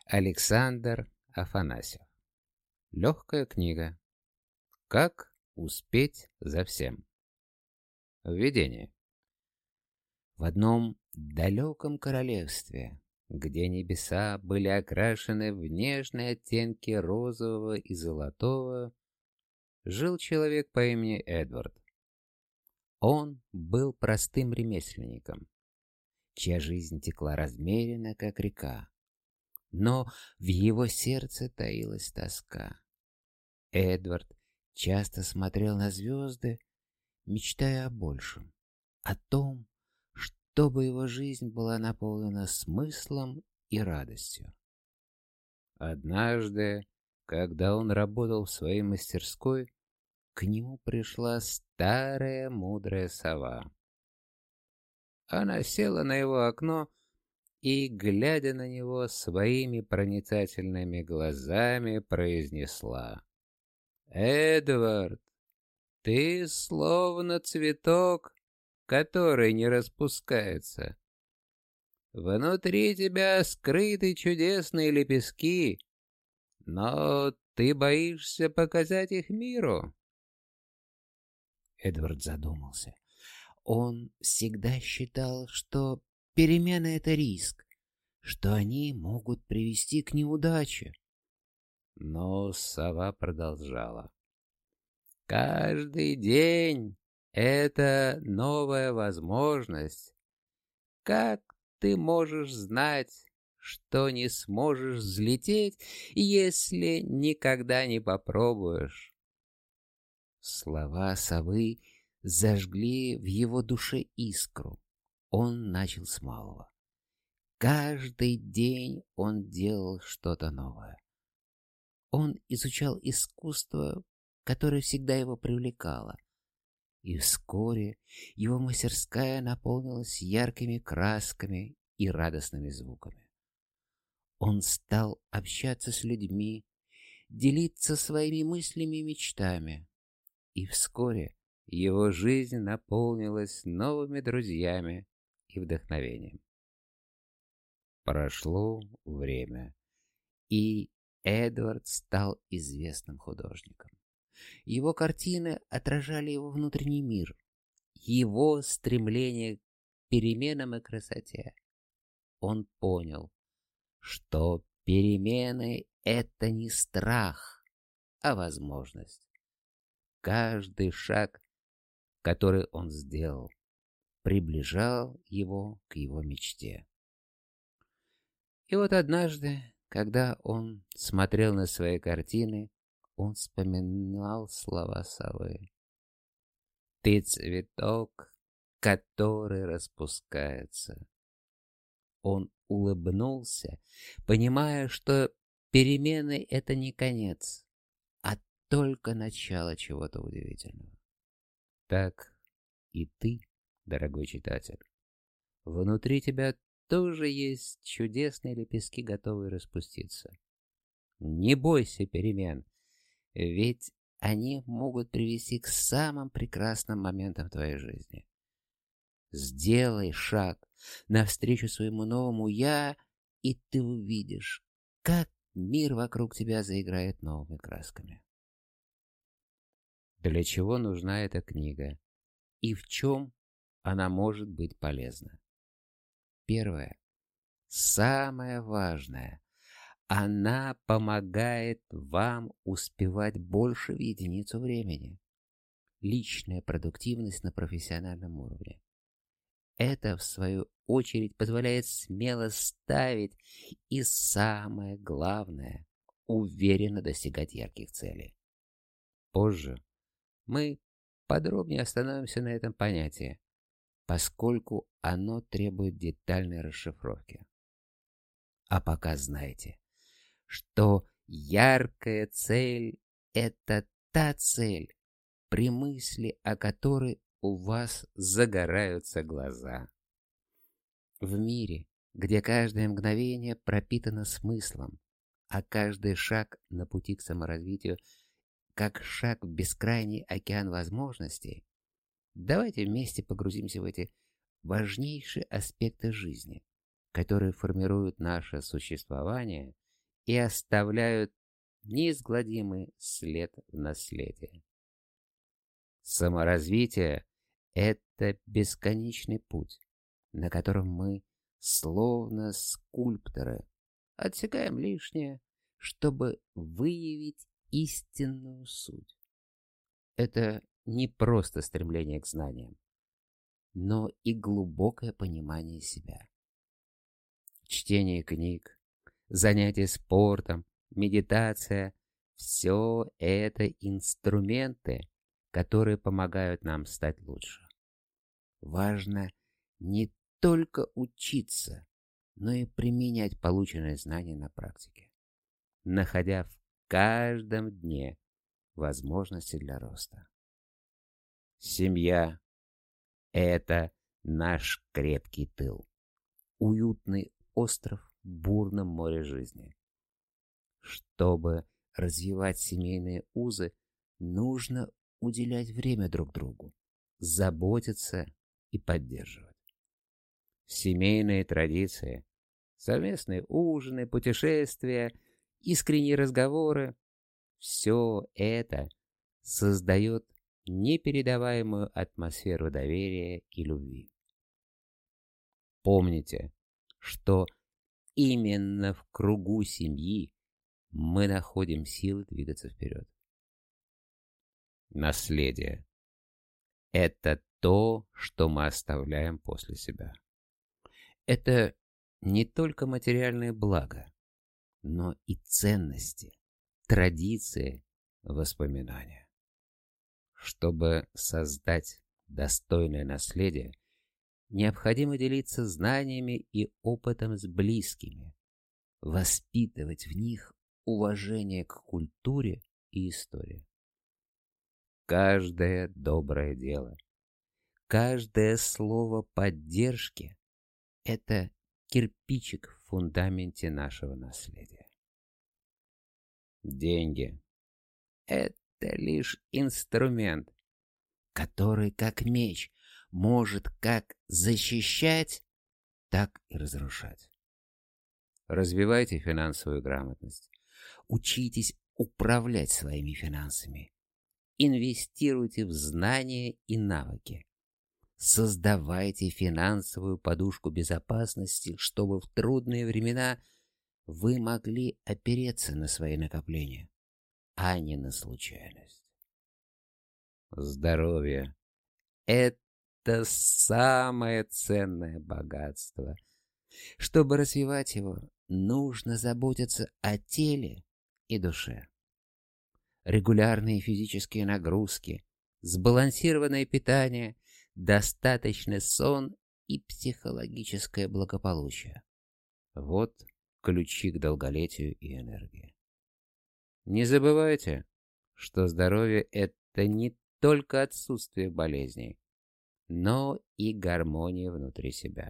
Александр Афанасьев. Легкая книга. Как успеть за всем. Введение. В одном далеком королевстве, где небеса были окрашены в нежные оттенки розового и золотого, жил человек по имени Эдвард. Он был простым ремесленником, чья жизнь текла размеренно, как река. Но в его сердце таилась тоска. Эдвард часто смотрел на звезды, мечтая о большем, о том, чтобы его жизнь была наполнена смыслом и радостью. Однажды, когда он работал в своей мастерской, к нему пришла старая мудрая сова. Она села на его окно и, глядя на него своими проницательными глазами, произнесла: «Эдвард, ты словно цветок, который не распускается. Внутри тебя скрыты чудесные лепестки, но ты боишься показать их миру». Эдвард задумался. Он всегда считал, что перемены — это риск, что они могут привести к неудаче. Но сова продолжала: «Каждый день — это новая возможность. Как ты можешь знать, что не сможешь взлететь, если никогда не попробуешь?» Слова совы зажгли в его душе искру. Он начал с малого. Каждый день он делал что-то новое. Он изучал искусство, которое всегда его привлекало. И вскоре его мастерская наполнилась яркими красками и радостными звуками. Он стал общаться с людьми, делиться своими мыслями и мечтами. И вскоре его жизнь наполнилась новыми друзьями и вдохновением. Прошло время, и Эдвард стал известным художником. Его картины отражали его внутренний мир, его стремление к переменам и красоте. Он понял, что перемены — это не страх, а возможность. Каждый шаг, который он сделал, приближал его к его мечте. И вот однажды, когда он смотрел на свои картины, он вспоминал слова совы: «Ты цветок, который распускается». Он улыбнулся, понимая, что перемены — это не конец, а только начало чего-то удивительного. Так и ты, дорогой читатель, внутри тебя тоже есть чудесные лепестки, готовые распуститься. Не бойся перемен, ведь они могут привести к самым прекрасным моментам твоей жизни. Сделай шаг навстречу своему новому «я», и ты увидишь, как мир вокруг тебя заиграет новыми красками. Для чего нужна эта книга и в чем она может быть полезна? Первое. Самое важное. Она помогает вам успевать больше в единицу времени. Личная продуктивность на профессиональном уровне. Это, в свою очередь, позволяет смело ставить и, самое главное, уверенно достигать ярких целей. Позже мы подробнее остановимся на этом понятии, поскольку оно требует детальной расшифровки. А пока знайте, что яркая цель — это та цель, при мысли о которой у вас загораются глаза. В мире, где каждое мгновение пропитано смыслом, а каждый шаг на пути к саморазвитию как шаг в бескрайний океан возможностей, давайте вместе погрузимся в эти важнейшие аспекты жизни, которые формируют наше существование и оставляют неизгладимый след в наследии. Саморазвитие — это бесконечный путь, на котором мы, словно скульпторы, отсекаем лишнее, чтобы выявить истинную суть. Это не просто стремление к знаниям, но и глубокое понимание себя. Чтение книг, занятия спортом, медитация — все это инструменты, которые помогают нам стать лучше. Важно не только учиться, но и применять полученные знания на практике, находя в каждом дне возможности для роста. Семья — это наш крепкий тыл, уютный остров в бурном море жизни. Чтобы развивать семейные узы, нужно уделять время друг другу, заботиться и поддерживать. Семейные традиции, совместные ужины, путешествия, искренние разговоры — все это создает непередаваемую атмосферу доверия и любви. Помните, что именно в кругу семьи мы находим силы двигаться вперед. Наследие — это то, что мы оставляем после себя. Это не только материальные блага, но и ценности, традиции, воспоминания. Чтобы создать достойное наследие, необходимо делиться знаниями и опытом с близкими, воспитывать в них уважение к культуре и истории. Каждое доброе дело, каждое слово поддержки — это кирпичик в фундаменте нашего наследия. Деньги — это лишь инструмент, который, как меч, может как защищать, так и разрушать. Развивайте финансовую грамотность, учитесь управлять своими финансами, инвестируйте в знания и навыки, создавайте финансовую подушку безопасности, чтобы в трудные времена вы могли опереться на свои накопления, а не на случайность. Здоровье — это самое ценное богатство. Чтобы развивать его, нужно заботиться о теле и душе. Регулярные физические нагрузки, сбалансированное питание, достаточный сон и психологическое благополучие — вот ключи к долголетию и энергии. Не забывайте, что здоровье — это не только отсутствие болезней, но и гармония внутри себя.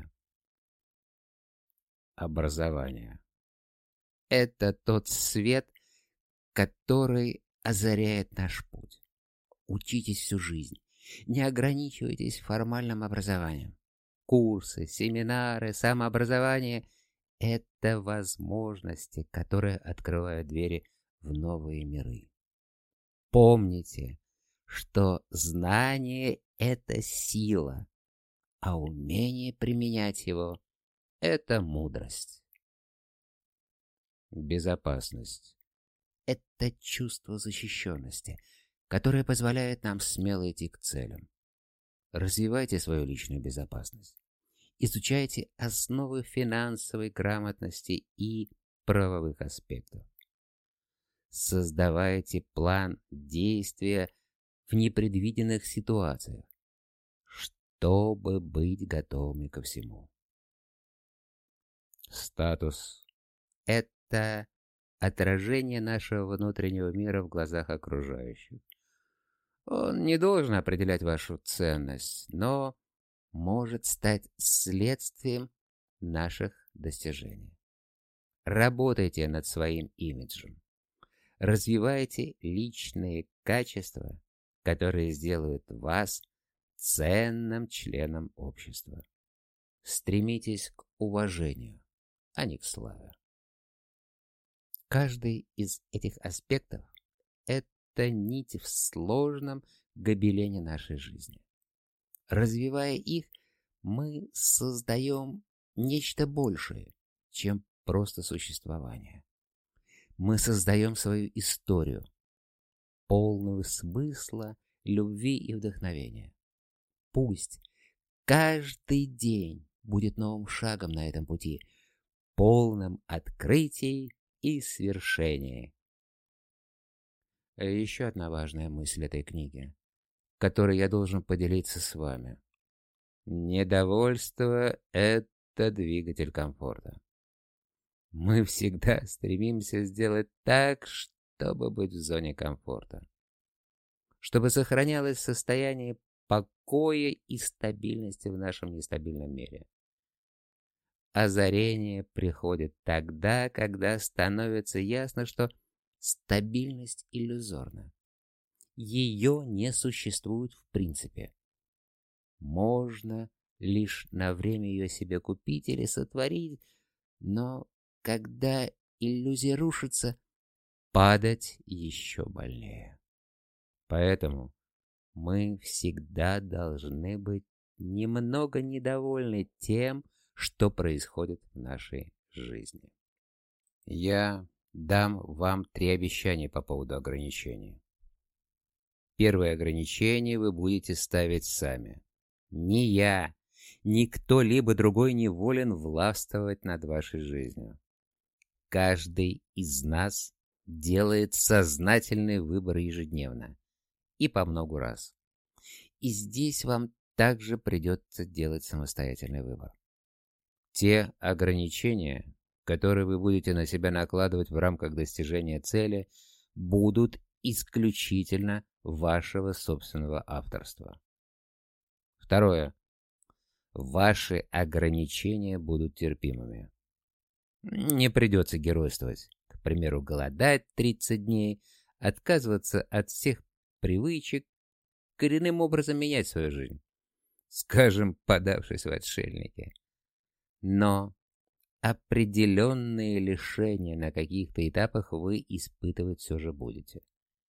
Образование — это тот свет, который озаряет наш путь. Учитесь всю жизнь, не ограничивайтесь формальным образованием. Курсы, семинары, самообразование — это возможности, которые открывают двери в новые миры. Помните, что знание — это сила, а умение применять его — это мудрость. Безопасность — это чувство защищенности, которое позволяет нам смело идти к целям. Развивайте свою личную безопасность. Изучайте основы финансовой грамотности и правовых аспектов. Создавайте план действия в непредвиденных ситуациях, чтобы быть готовыми ко всему. Статус — это отражение нашего внутреннего мира в глазах окружающих. Он не должен определять вашу ценность, но может стать следствием наших достижений. Работайте над своим имиджем. Развивайте личные качества, которые сделают вас ценным членом общества. Стремитесь к уважению, а не к славе. Каждый из этих аспектов – это нить в сложном гобелене нашей жизни. Развивая их, мы создаем нечто большее, чем просто существование. Мы создаем свою историю, полную смысла, любви и вдохновения. Пусть каждый день будет новым шагом на этом пути, полным открытий и свершений. Еще одна важная мысль этой книги, которой я должен поделиться с вами. Недовольство – это двигатель комфорта. Мы всегда стремимся сделать так, чтобы быть в зоне комфорта, чтобы сохранялось состояние покоя и стабильности в нашем нестабильном мире. Озарение приходит тогда, когда становится ясно, что стабильность иллюзорна. Ее не существует в принципе. Можно лишь на время ее себе купить или сотворить, но когда иллюзия рушится, падать еще больнее. Поэтому мы всегда должны быть немного недовольны тем, что происходит в нашей жизни. Я дам вам 3 обещания по поводу ограничений. Первое ограничение вы будете ставить сами. Ни я, ни кто-либо другой не волен властвовать над вашей жизнью. Каждый из нас делает сознательный выбор ежедневно и по много раз. И здесь вам также придется делать самостоятельный выбор. Те ограничения, которые вы будете на себя накладывать в рамках достижения цели, будут исключительно вашего собственного авторства. Второе. Ваши ограничения будут терпимыми. Не придется геройствовать, к примеру, голодать 30 дней, отказываться от всех привычек, коренным образом менять свою жизнь, скажем, подавшись в отшельники. Но определенные лишения на каких-то этапах вы испытывать все же будете.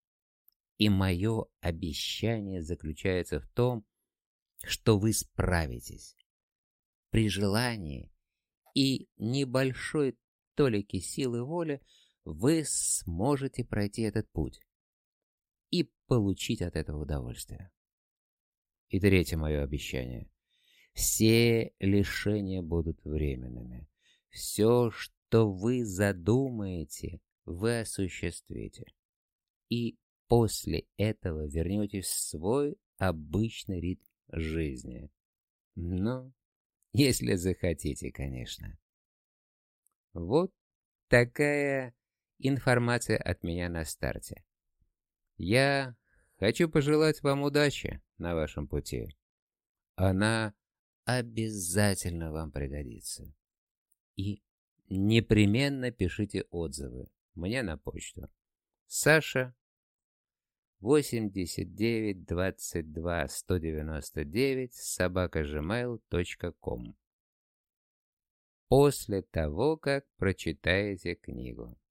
И мое обещание заключается в том, что вы справитесь. При желании и небольшой толике силы воли вы сможете пройти этот путь и получить от этого удовольствие. И третье мое обещание. Все лишения будут временными. Все, что вы задумаете, вы осуществите. И после этого вернетесь в свой обычный ритм жизни. Ну, если захотите, конечно. Вот такая информация от меня на старте. Я хочу пожелать вам удачи на вашем пути. Она обязательно вам пригодится. И непременно пишите отзывы мне на почту. Саша 89221999@gmail.com. После того, как прочитаете книгу.